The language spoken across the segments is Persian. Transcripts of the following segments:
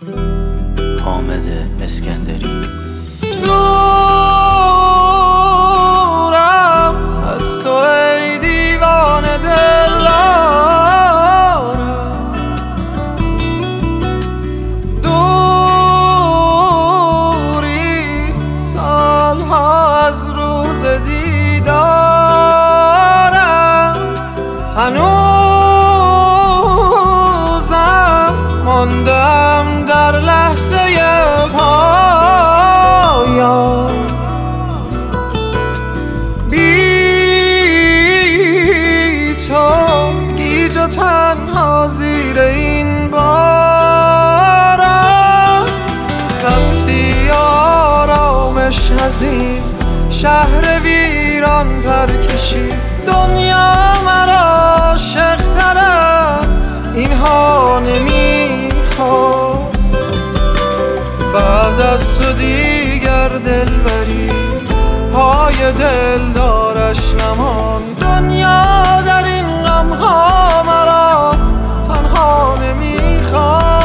حامد اسکندری. دورم از تو ای دیوانه دلارم، دوری سالها از روز دیدارم، هنوزم ماندم در لحظه پایان، بی تو گیج و تنها زیر این بارم. رفتی آرامش از این شهر ویران پر کشید، دنیا مرا عاشق‌تر از اینها نمیخواست. بعد از تو دیگر دلبری پای دلدارش نماند، دنیا در این غمها مرا تنها نمیخواست.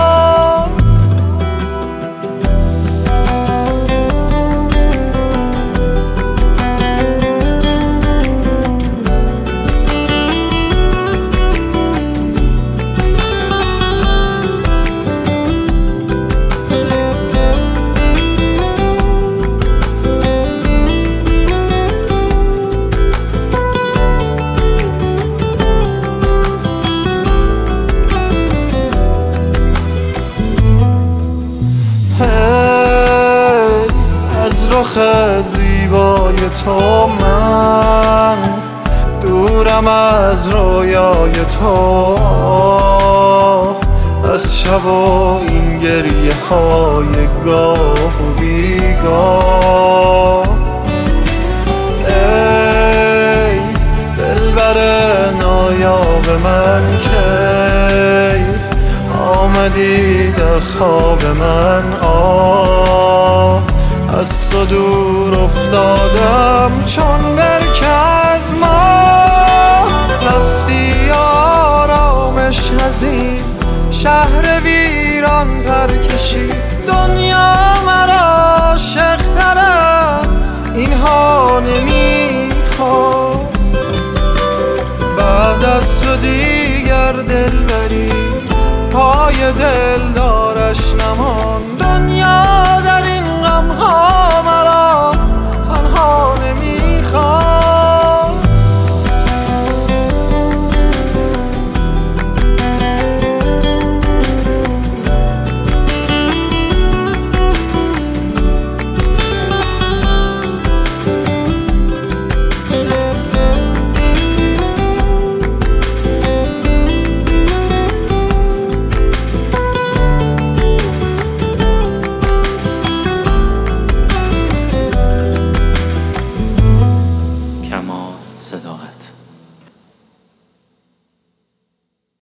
از رخ زیبای تو من دورم، از رویای تو، از شب و این گریه های گاه و بیگاه. ای دلبر نایاب من کی آمدی در خواب من؟ از تو دور افتادم چون برگ از ماه. رفتی آرامش از این شهر ویران پر کشید، دنیا مرا عاشق‌تر از اینها نمیخواست. بعد از تو دیگر دلبری پای دلدارش نماند، دنیا در این غمها